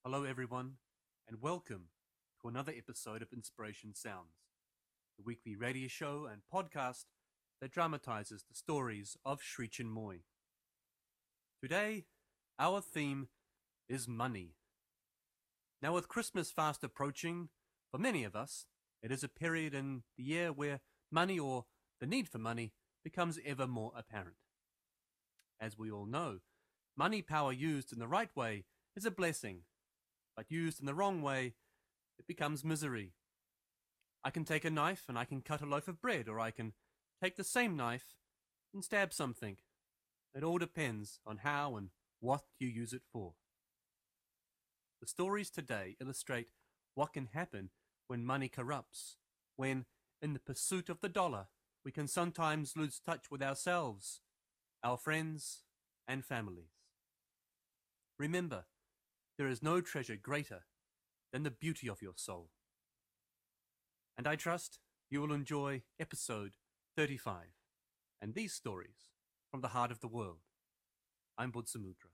Hello, everyone, and welcome to another episode of Inspiration Sounds, the weekly radio show and podcast that dramatizes the stories of Sri Chinmoy. Today, our theme is money. Now, with Christmas fast approaching, for many of us, it is a period in the year where money or the need for money becomes ever more apparent. As we all know, money power used in the right way is a blessing, but used in the wrong way, it becomes misery. I can take a knife and I can cut a loaf of bread, or I can take the same knife and stab something. It all depends on how and what you use it for. The stories today illustrate what can happen when money corrupts, when, in the pursuit of the dollar, we can sometimes lose touch with ourselves, our friends, and families. Remember, there is no treasure greater than the beauty of your soul. And I trust you will enjoy episode 35 and these stories from the heart of the world. I'm Budsamudra.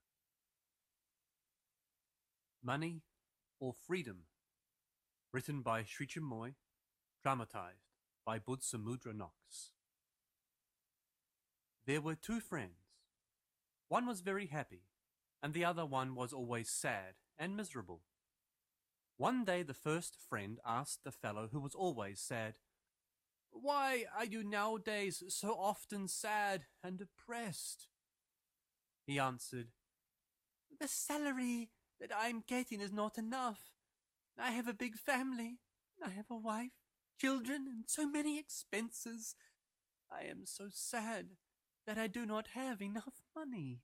Money or Freedom, written by Sri Chinmoy, dramatized by Budsamudra Knox. There were two friends. One was very happy, and the other one was always sad and miserable. One day the first friend asked the fellow who was always sad, "Why are you nowadays so often sad and depressed?" He answered, "The salary that I am getting is not enough. I have a big family. I have a wife, children, and so many expenses. I am so sad that I do not have enough money."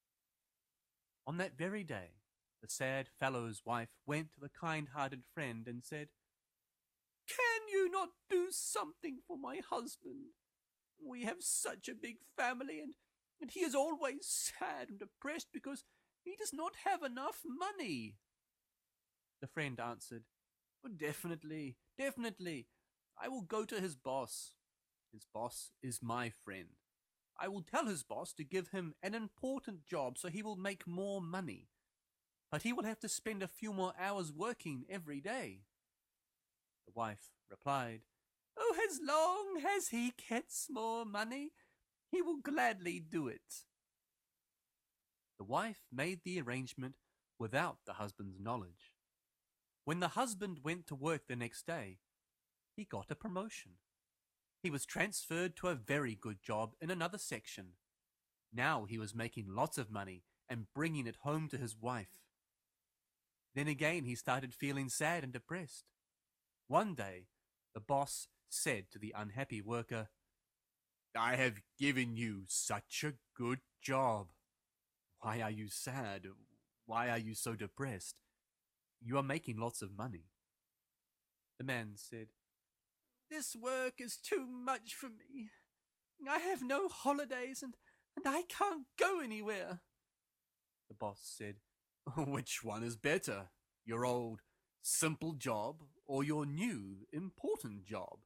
On that very day, the sad fellow's wife went to the kind-hearted friend and said, "Can you not do something for my husband? We have such a big family, and he is always sad and depressed because he does not have enough money." The friend answered, Definitely. I will go to his boss. His boss is my friend. I will tell his boss to give him an important job so he will make more money. But he will have to spend a few more hours working every day." The wife replied, "As long as he gets more money, he will gladly do it." The wife made the arrangement without the husband's knowledge. When the husband went to work the next day, he got a promotion. He was transferred to a very good job in another section. Now he was making lots of money and bringing it home to his wife. Then again he started feeling sad and depressed. One day, the boss said to the unhappy worker, "I have given you such a good job. Why are you sad? Why are you so depressed? You are making lots of money." The man said, "This work is too much for me. I have no holidays and I can't go anywhere." The boss said, "Which one is better? Your old, simple job or your new, important job?"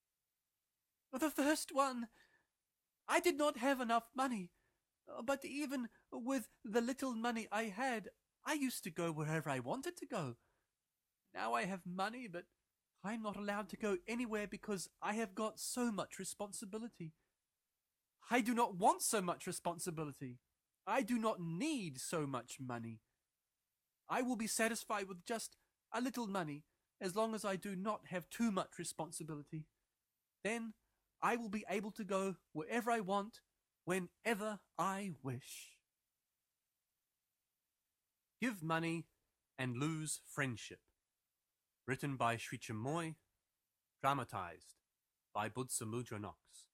"The first one. I did not have enough money, but even with the little money I had, I used to go wherever I wanted to go. Now I have money, but I'm not allowed to go anywhere because I have got so much responsibility. I do not want so much responsibility. I do not need so much money. I will be satisfied with just a little money as long as I do not have too much responsibility. Then I will be able to go wherever I want, whenever I wish." Give Money and Lose Friendship, written by Sri Chinmoy, dramatized by Budsamudra Knox.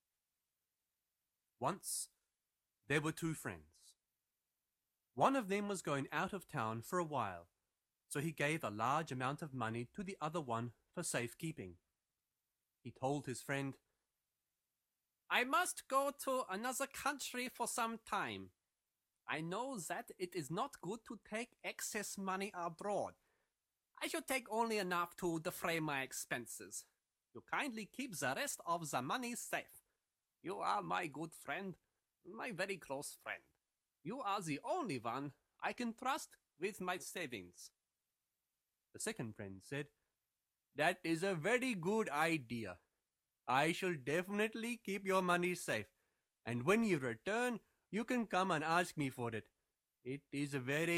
Once, there were two friends. One of them was going out of town for a while, so he gave a large amount of money to the other one for safekeeping. He told his friend, "I must go to another country for some time. I know that it is not good to take excess money abroad. I should take only enough to defray my expenses. You kindly keep the rest of the money safe. You are my good friend, my very close friend. You are the only one I can trust with my savings. The second friend said, "That is a very good idea. I shall definitely keep your money safe, and when you return, you can come and ask me for it. It is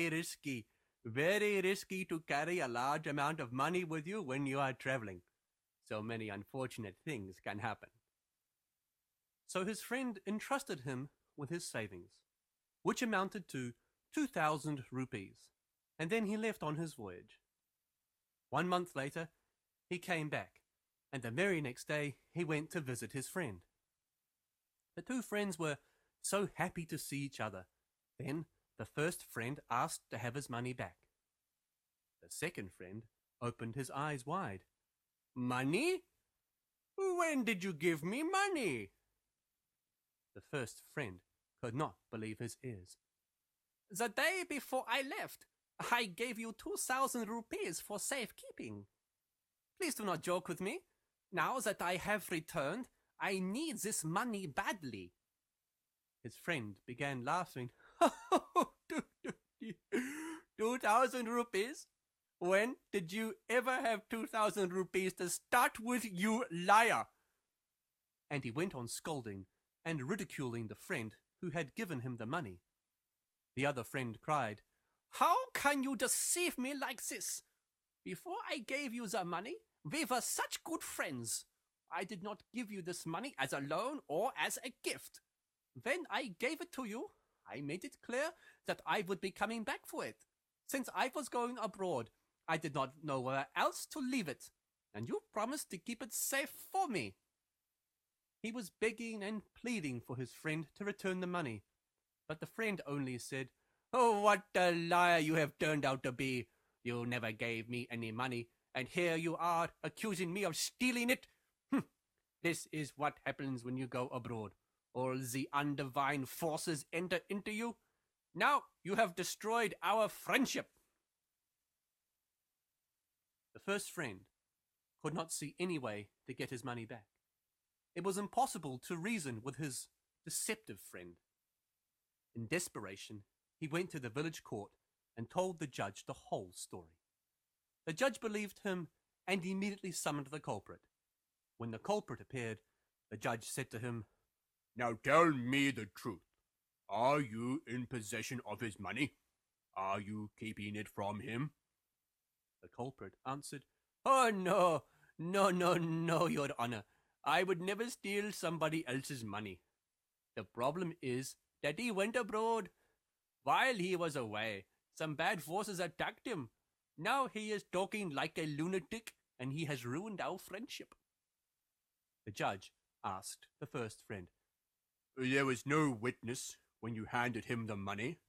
very risky to carry a large amount of money with you when you are traveling. So many unfortunate things can happen." So his friend entrusted him with his savings, which amounted to 2,000 rupees, and then he left on his voyage. 1 month later, he came back, and the very next day he went to visit his friend. The two friends were so happy to see each other. Then the first friend asked to have his money back. The second friend opened his eyes wide. "Money? When did you give me money?" The first friend could not believe his ears. "The day before I left, I gave you 2,000 rupees for safekeeping. Please do not joke with me. Now that I have returned, I need this money badly." His friend began laughing. 2,000 rupees? When did you ever have 2,000 rupees to start with, you liar? And he went on scolding and ridiculing the friend who had given him the money. The other friend cried, "How can you deceive me like this? Before I gave you the money, we were such good friends. I did not give you this money as a loan or as a gift. When I gave it to you, I made it clear that I would be coming back for it. Since I was going abroad, I did not know where else to leave it, and you promised to keep it safe for me." He was begging and pleading for his friend to return the money, but the friend only said, "Oh, what a liar you have turned out to be. You never gave me any money, and here you are accusing me of stealing it. This is what happens when you go abroad. All the undivine forces enter into you. Now you have destroyed our friendship." The first friend could not see any way to get his money back. It was impossible to reason with his deceptive friend. In desperation, he went to the village court and told the judge the whole story. The judge believed him and immediately summoned the culprit. When the culprit appeared, the judge said to him, "Now tell me the truth. Are you in possession of his money? Are you keeping it from him?" The culprit answered, "Oh, no, your honor. I would never steal somebody else's money. The problem is that he went abroad. While he was away, some bad forces attacked him. Now he is talking like a lunatic, and he has ruined our friendship." The judge asked the first friend, "There was no witness when you handed him the money?"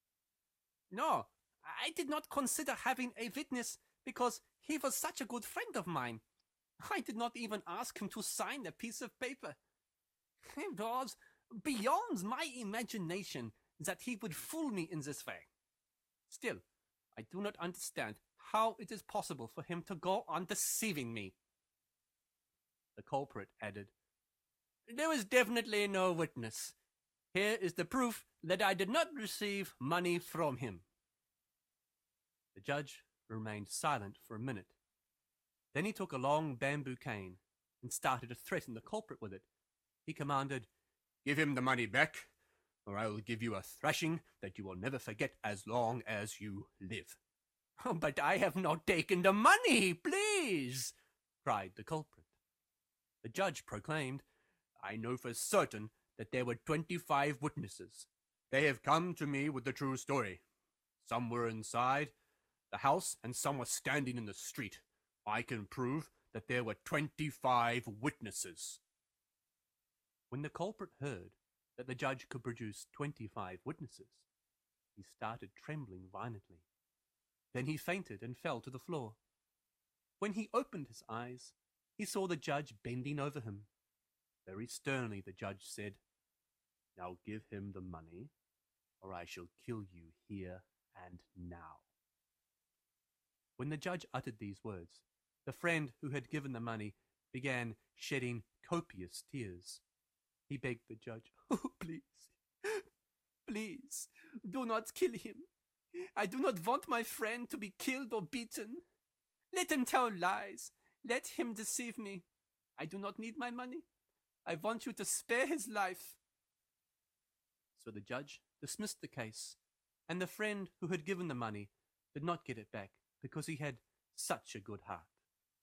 "No, I did not consider having a witness because he was such a good friend of mine. I did not even ask him to sign a piece of paper. It was beyond my imagination that he would fool me in this way. Still, I do not understand how it is possible for him to go on deceiving me." The culprit added, "There was definitely no witness. Here is the proof that I did not receive money from him." The judge remained silent for a minute. Then he took a long bamboo cane and started to threaten the culprit with it. He commanded, "Give him the money back, or I will give you a thrashing that you will never forget as long as you live." "Oh, but I have not taken the money, please," cried the culprit. The judge proclaimed, "I know for certain that there were 25 witnesses. They have come to me with the true story. Some were inside the house and some were standing in the street. I can prove that there were 25 witnesses." When the culprit heard that the judge could produce 25 witnesses, he started trembling violently. Then he fainted and fell to the floor. When he opened his eyes, he saw the judge bending over him. Very sternly the judge said, "Now give him the money, or I shall kill you here and now." When the judge uttered these words, the friend who had given the money began shedding copious tears. He begged the judge, "Oh, please, do not kill him. I do not want my friend to be killed or beaten. Let him tell lies. Let him deceive me. I do not need my money. I want you to spare his life." So the judge dismissed the case, and the friend who had given the money did not get it back because he had such a good heart.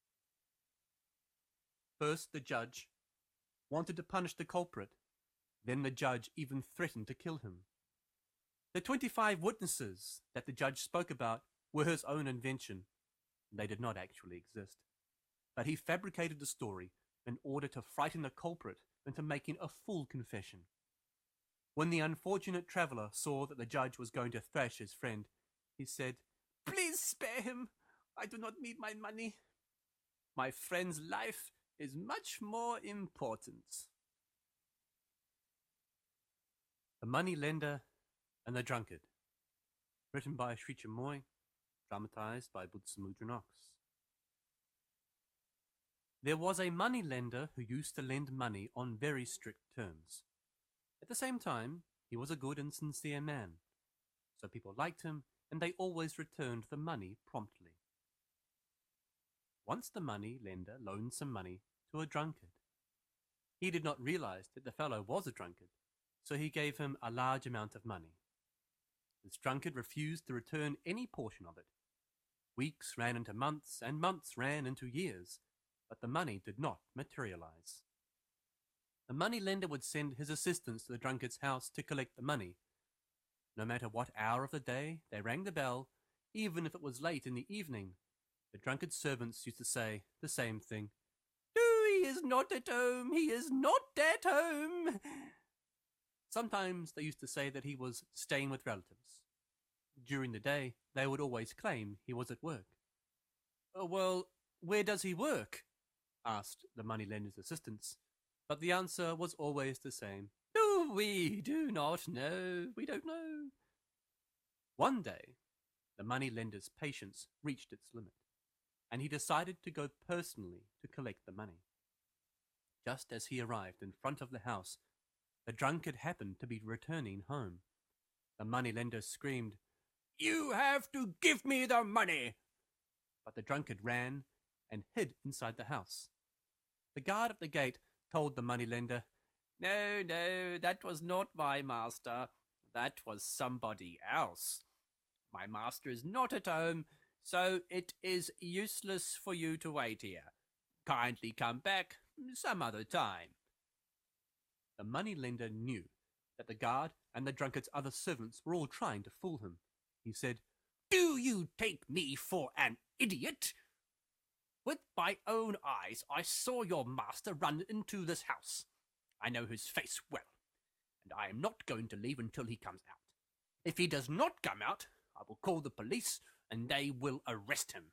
First, the judge wanted to punish the culprit. Then the judge even threatened to kill him. The 25 witnesses that the judge spoke about were his own invention. They did not actually exist. But he fabricated the story in order to frighten the culprit into making a full confession. When the unfortunate traveler saw that the judge was going to thrash his friend, he said, "Please spare him. I do not need my money. My friend's life is much more important." The Money Lender and the Drunkard, written by Sri Chinmoy, dramatized by Butsamudra Knox. There was a money lender who used to lend money on very strict terms. At the same time, he was a good and sincere man, so people liked him and they always returned the money promptly. Once the money lender loaned some money to a drunkard. He did not realize that the fellow was a drunkard, so he gave him a large amount of money. This drunkard refused to return any portion of it. Weeks ran into months, and months ran into years, but the money did not materialize. The money lender would send his assistants to the drunkard's house to collect the money. No matter what hour of the day they rang the bell, even if it was late in the evening, the drunkard's servants used to say the same thing. "No, he is not at home, he is not at home." Sometimes they used to say that he was staying with relatives. During the day, they would always claim he was at work. "Well, where does he work?" asked the moneylender's assistants. But the answer was always the same. "Oh, we do not know. We don't know." One day, the moneylender's patience reached its limit, and he decided to go personally to collect the money. Just as he arrived in front of the house, the drunkard happened to be returning home. The moneylender screamed, "You have to give me the money!" But the drunkard ran and hid inside the house. The guard at the gate told the moneylender, No, that was not my master. That was somebody else. My master is not at home, so it is useless for you to wait here. Kindly come back some other time." The moneylender knew that the guard and the drunkard's other servants were all trying to fool him. He said, "Do you take me for an idiot? With my own eyes, I saw your master run into this house. I know his face well, and I am not going to leave until he comes out. If he does not come out, I will call the police, and they will arrest him."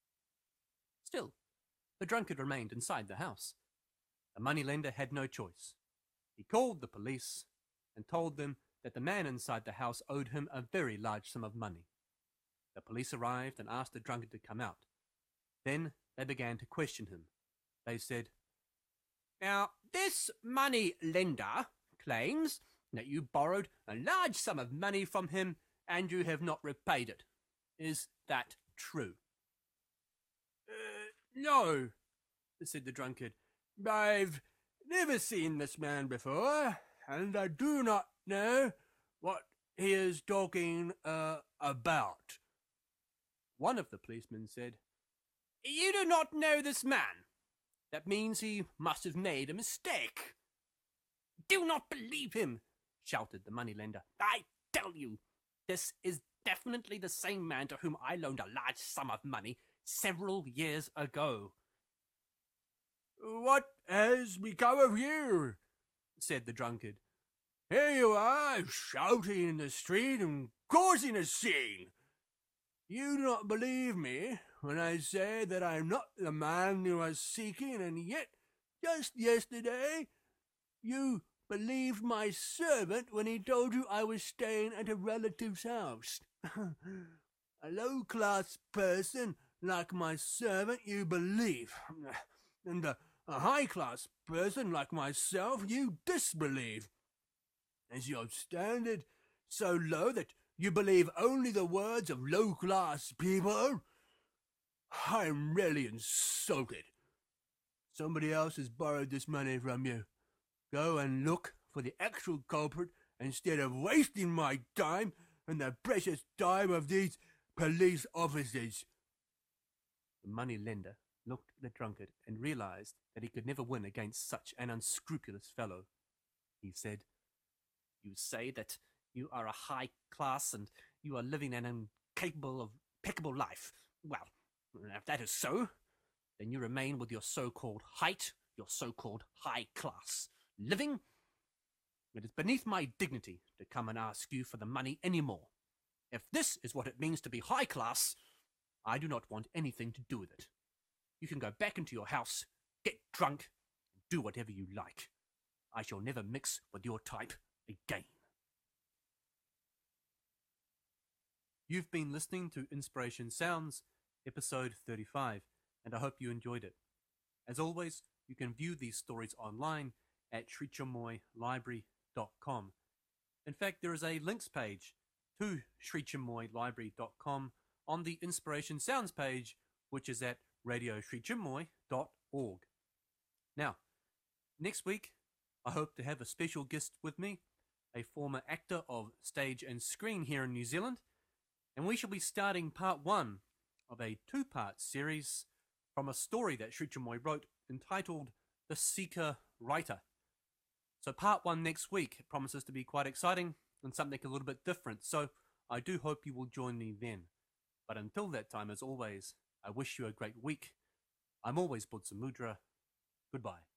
Still, the drunkard remained inside the house. The moneylender had no choice. He called the police and told them that the man inside the house owed him a very large sum of money. The police arrived and asked the drunkard to come out. Then they began to question him. They said, "Now, this money lender claims that you borrowed a large sum of money from him and you have not repaid it. Is that true?" No, said the drunkard. "I've never seen this man before, and I do not know what he is talking about." One of the policemen said, "You do not know this man. That means he must have made a mistake." "Do not believe him," shouted the moneylender. "I tell you, this is definitely the same man to whom I loaned a large sum of money several years ago." "What has become of you?" said the drunkard. "Here you are, shouting in the street and causing a scene. You do not believe me when I say that I am not the man you are seeking, and yet, just yesterday, you believed my servant when he told you I was staying at a relative's house. A low-class person like my servant you believe, and a high-class person like myself you disbelieve. Is your standard so low that You believe only the words of low-class people? I'm really insulted. Somebody else has borrowed this money from you. Go and look for the actual culprit instead of wasting my time and the precious time of these police officers. The money lender looked at the drunkard and realized that he could never win against such an unscrupulous fellow. He said, "You say that you are a high class and you are living an impeccable life. Well, if that is so, then you remain with your so-called height, your so-called high class living. It is beneath my dignity to come and ask you for the money anymore. If this is what it means to be high class, I do not want anything to do with it. You can go back into your house, get drunk, and do whatever you like. I shall never mix with your type again." You've been listening to Inspiration Sounds, episode 35, and I hope you enjoyed it. As always, you can view these stories online at srichamoylibrary.com. In fact, there is a links page to srichamoylibrary.com on the Inspiration Sounds page, which is at radiosrichamoy.org. Now, next week, I hope to have a special guest with me, a former actor of stage and screen here in New Zealand, and we shall be starting part 1 of a 2-part series from a story that Sri Chamoy wrote entitled The Seeker Writer. So part 1 next week promises to be quite exciting and something a little bit different, so I do hope you will join me then. But until that time, as always, I wish you a great week. I'm always Budsamudra. Goodbye.